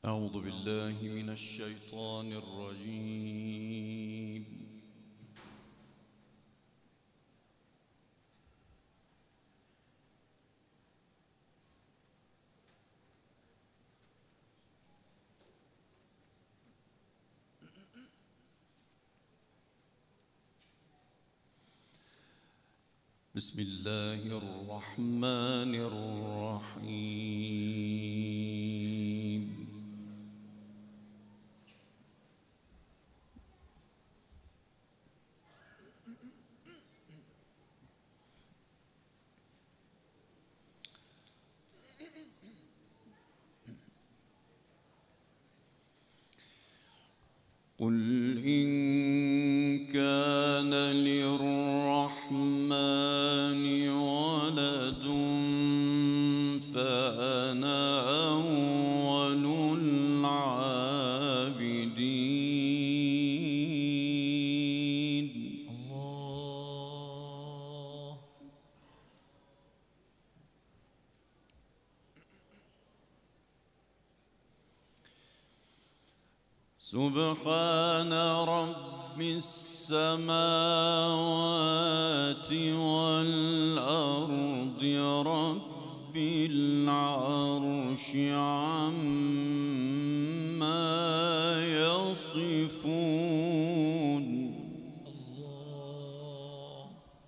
أعوذ بالله من الشيطان الرجيم. بسم الله الرحمن الرحيم. قل إن كان للرحمن ولد فأنا أول العابدين. الله. سبحان رب السماوات والأرض رب العرش عما يصفون. الله.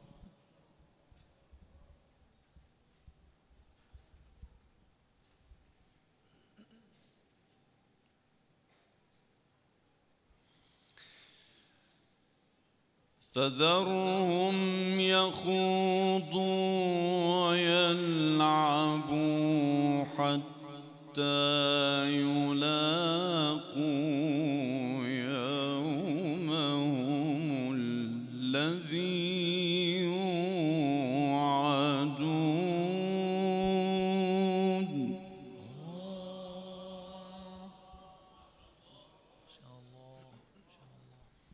فذرهم يخوضوا ويلعبوا حتى يلاقوا يومهم الذي يوعدون. إن شاء الله إن شاء الله.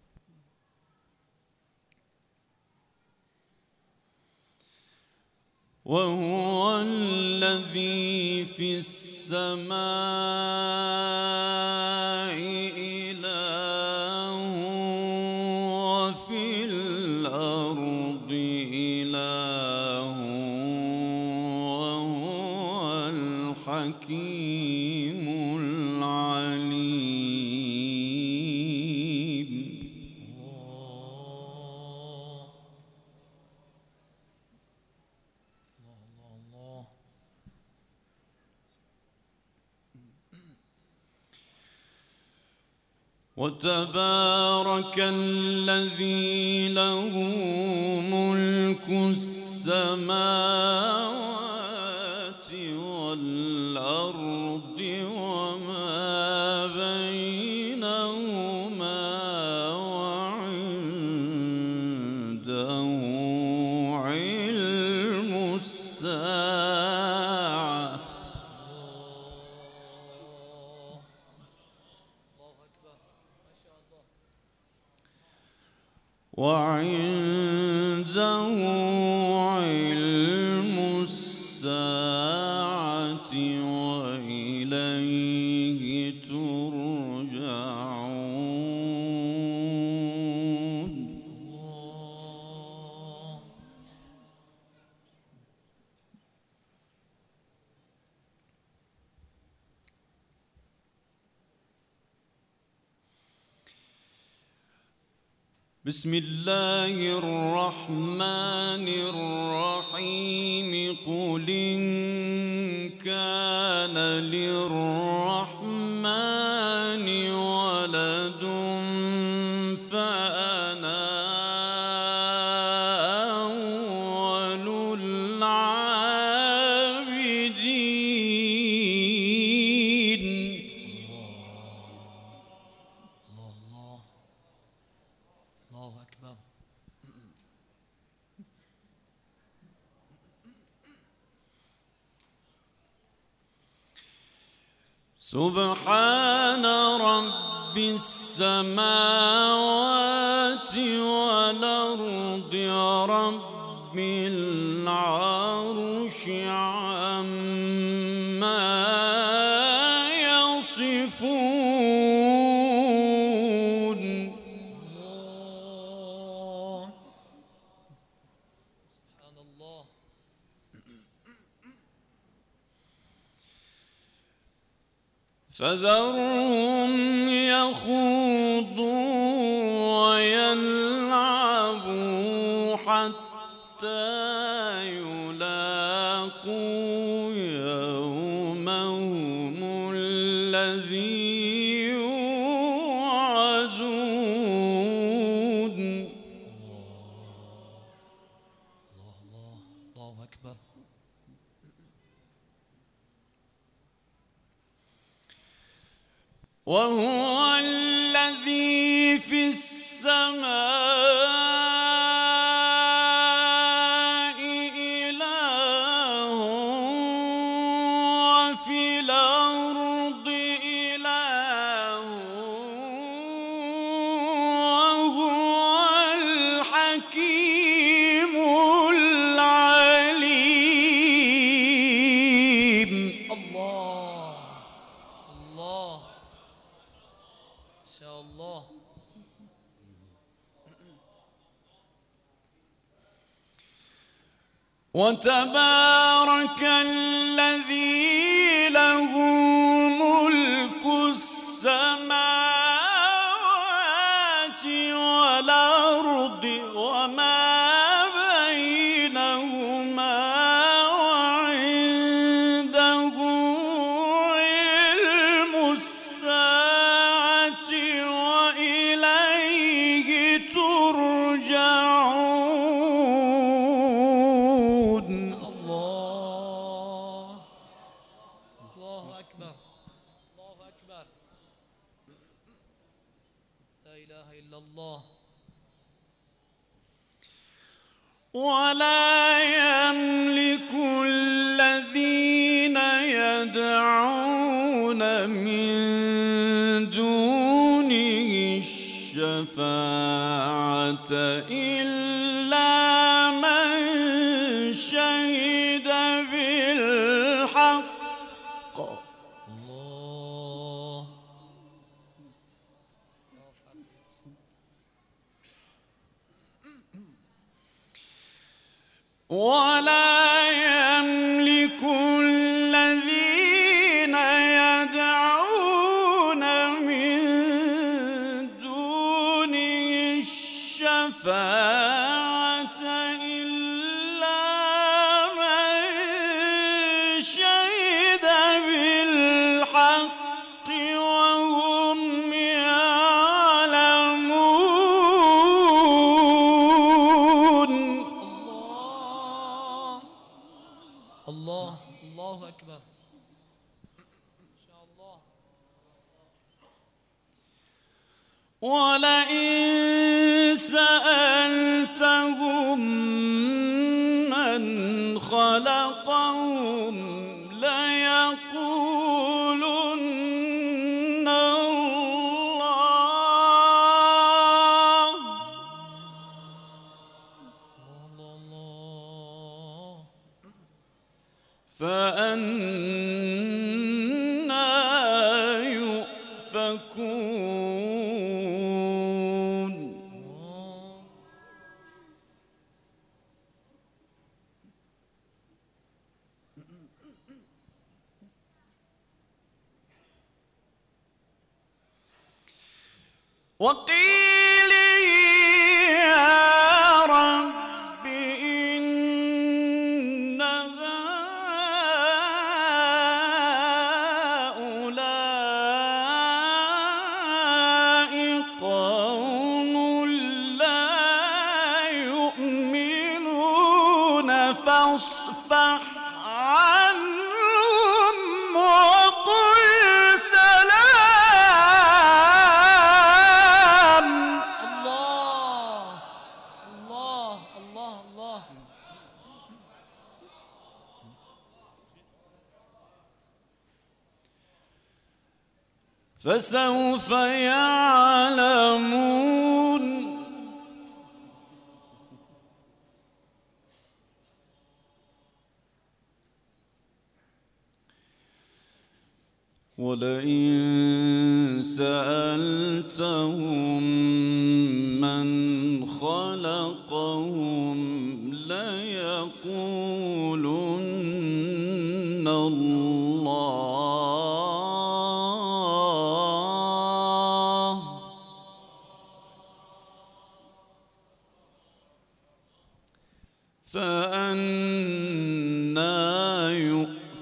وهو الذي في السماء إله وفي الأرض إله وهو الحكيم العليم. الله. وتبارك الذي له ملك السماوات والأرض وما بينهما وعنده علم الساعة. الله أكبر ما شاء الله. وعنده علم الساعة وإليه ترجعون. الله. بسم الله الرحمن الرحيم. قل إن كان للرحمن ولد فأنا أول العابدين. الله. الله أكبر. سبحان رب السماوات والأرض رب العرش عما يصفون. فذرهم يخوضوا ويلعبوا حتى يلاقوا يومهم الذي يوعدون. الله أكبر. وهو الذي في السماء إله وفي الأرض إله وهو الحكيم العليم. الله الله إن شاء الله. وتبارك الذي له ملك السماوات والأرض وما بينهما وعنده علم الساعة وإليه ترجعون. الله أكبر. الله أكبر. لا إله إلا الله. ولا يملك الذين يدعون من دونه الشفاعة إلا من شهد بالحق. الله. ولا يملك الذين يدعون من دونه الشفاعة إلا من شهد بالحق وهم يعلمون. الله الله أكبر. إن شاء الله. ولئن سألتهم من خلقهم ليقولن الله. الله. فأنى يؤفكون. وقيله يا رب إن هؤلاء قوم لا يؤمنون فاصفح عنهم وقل سلام. الله الله الله الله. فسوف يعلمون. ولئن سألتهم من خلقهم ليقولن الله.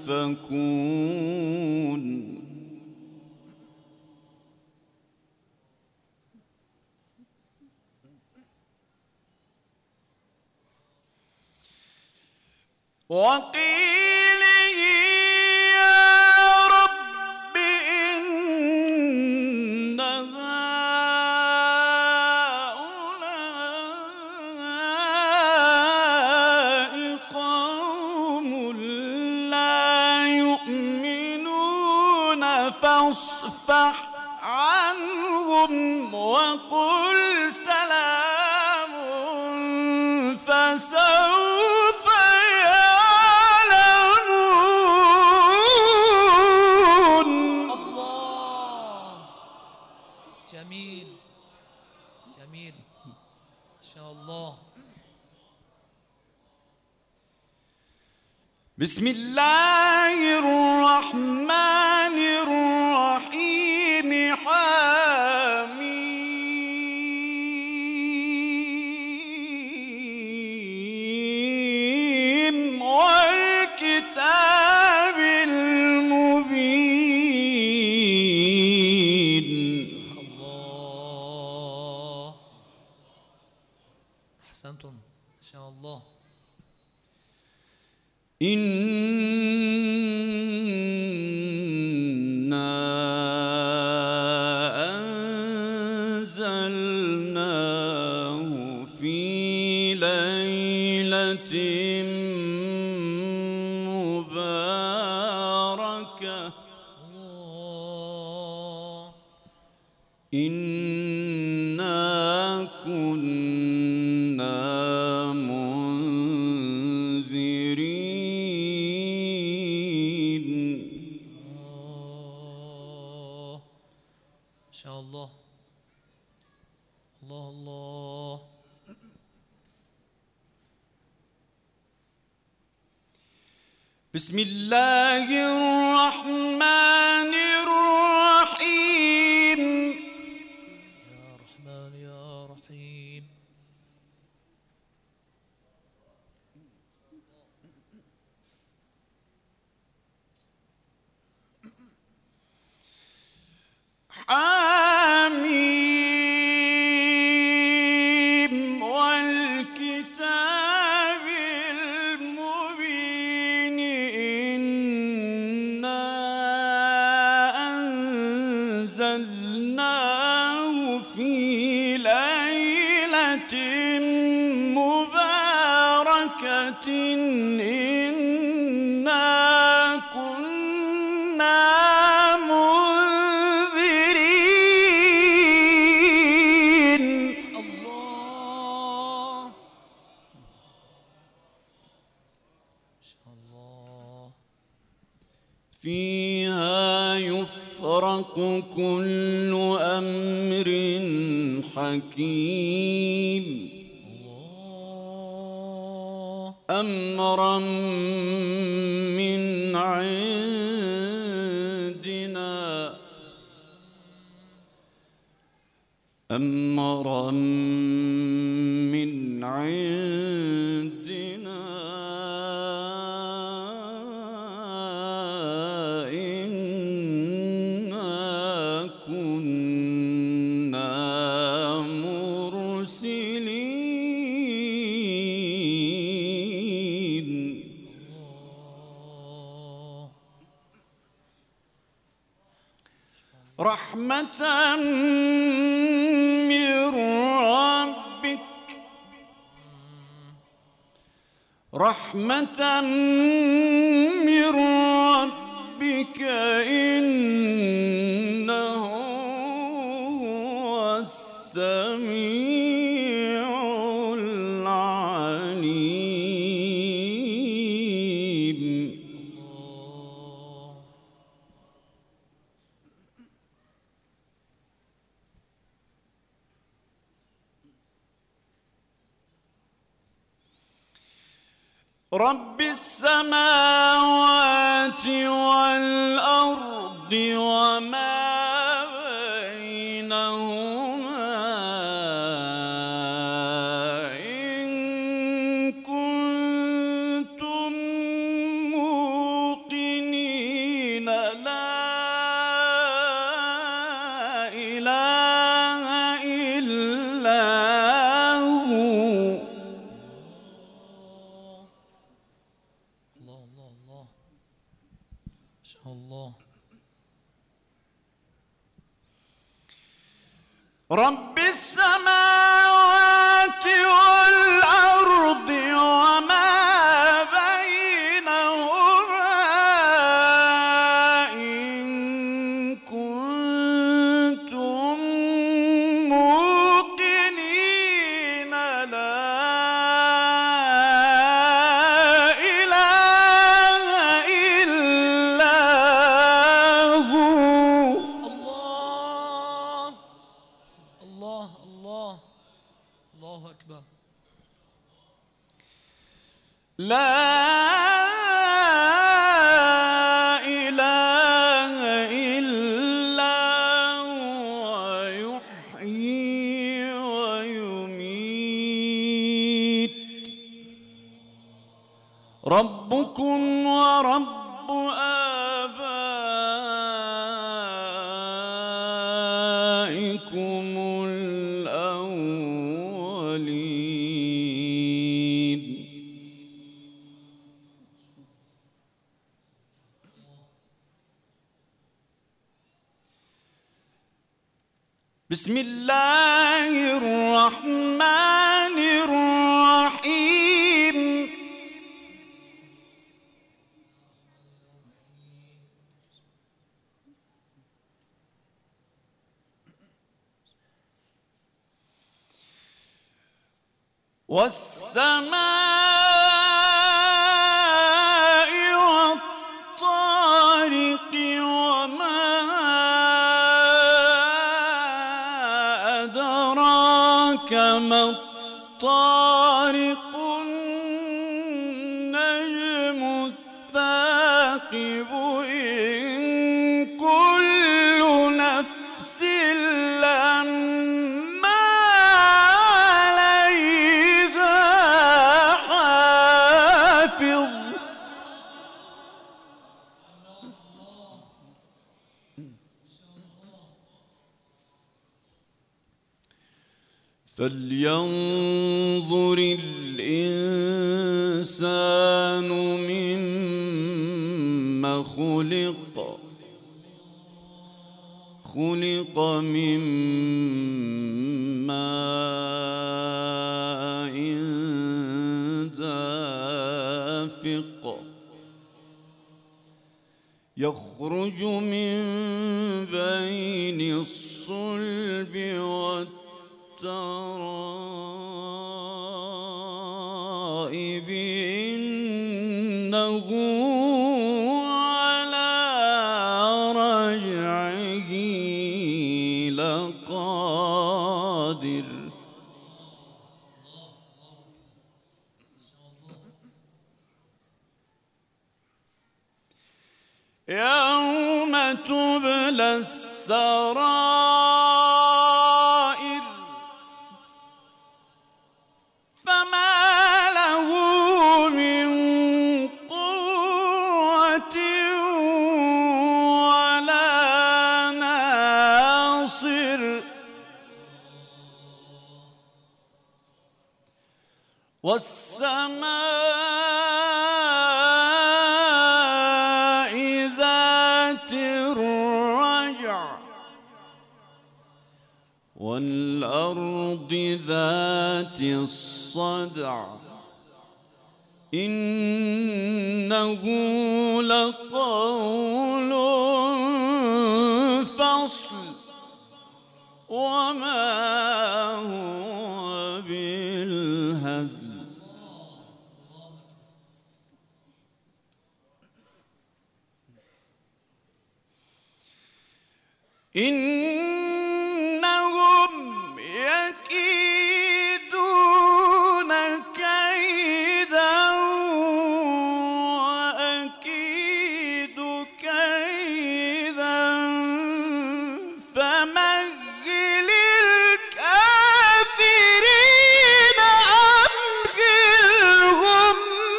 يؤفكون وقيله يا رب إن هؤلاء قوم لا يؤمنون فاصفح عنهم وقل سلام فسوف يعلمون. الله، جميل جميل إن شاء الله. بسم الله الرحمن الرحيم حميم والكتاب المبين. الله، أحسنتم إن شاء الله. إنا أنزلناه في ليلة مباركة الله، إنا كنا منذرين. إن شاء الله. الله الله. بسم الله الرحمن الرحيم. يا رحمن يا رحيم. حميم والكتاب المبين إنا أنزلناه في ليلة مباركة إنا كنا منذرين. الله، إن شاء الله. فيها يفرق كل أمر حكيم الله، أمرا من عندنا أمرا من عندنا إنا كنا مرسلين. الله، رحمة من ربك رحمة من ربك إنه هو السميع العليم. الله، رب السماوات والأرض وما بينهما إن كنتم موقنين. شاء الله. رب السماوات والأرض وما بينهما إن كنتم موقنين لا إله إلا هو. الله الله الله الله أكبر. لا إله إلا هو يحيي ويميت. ربكم ورب آبائكم الأولين. بسم الله الرحمن الرحيم. والسماء والطارق وما أدراك ما الطارق النجم الثاقب إن كل نفس لما عليها حافظ. فلينظر الإنسان مما خلق. خلق من ماء دافق يخرج من بين الصلب والترائب إنه على رجعه لقادر. يوم تبلى السرائر فما له من قوة ولا ناصر. والسماء ذات الرجع والأرض ذات الصدع إنه لقول فصل وما هو بالهزل. إنهم يكيدون كيدا وأكيد كيدا فمهل الكافرين أمهلهم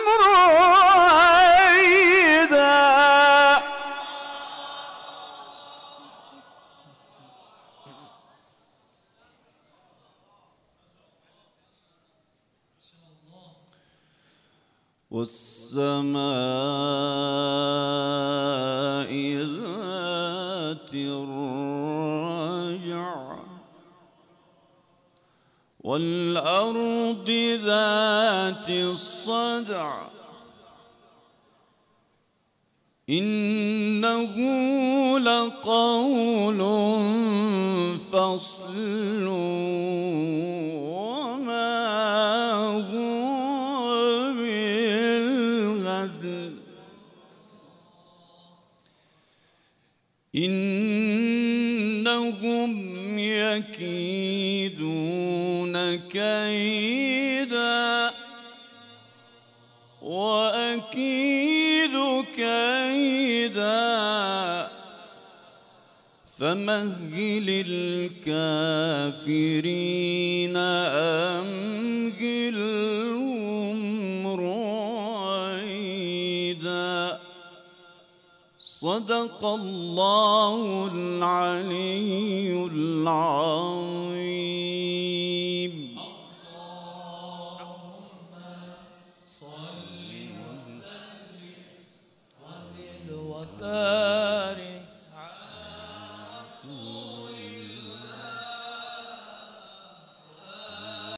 رويدا. والسماء والأرض ذات الصدع إنه لقول فصل وما هو بالهزل إنهم يكيدون كيدا وأكيد كيدا فمهل الكافرين أمهلهم رويدا صدق الله العلي العظيم. اللهم صل وسلم وزد وبارك